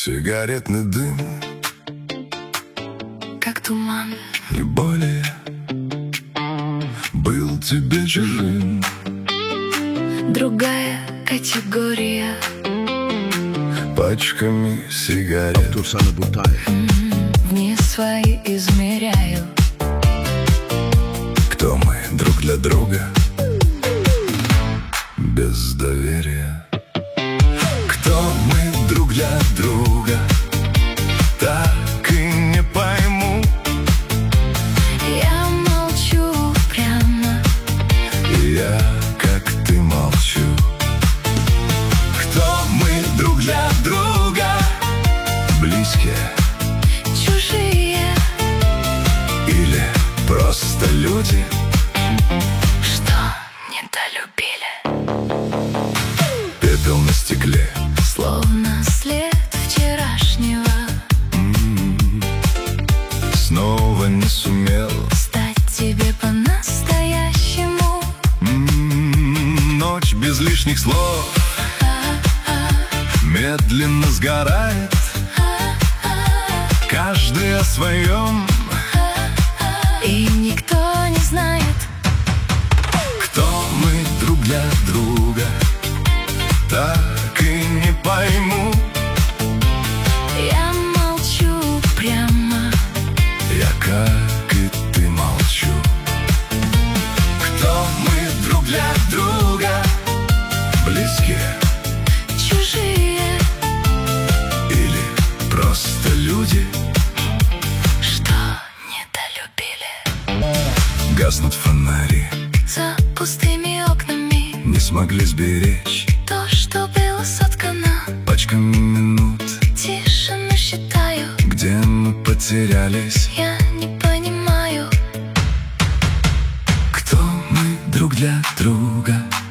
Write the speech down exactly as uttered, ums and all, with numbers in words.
Сигаретный дым, как туман, не более был тебе чужим. другая категория. Пачками сигарет В не свои измеряю. Кто мы друг для друга без доверия? Кто мы друг для друга, так и не пойму. Я молчу прямо, И я, как ты, молчу. Кто мы друг для друга, близкие чужие, или просто люди, что недолюбили. пепел на стекле, Словно след вчерашнего, снова не сумел стать тебе по-настоящему. М-м-м, Ночь без лишних слов медленно сгорает, каждый о своем, И никто не знает, кто мы друг для друга, так и не пойму. я молчу прямо, Я, как и ты, молчу. Кто мы друг для друга, близкие чужие, или просто люди, что недолюбили. гаснут фонари, За пустыми окнами не смогли сберечь то, что было соткано. пачками минут, Тишину считаю, где мы потерялись. я не понимаю. Кто мы друг для друга,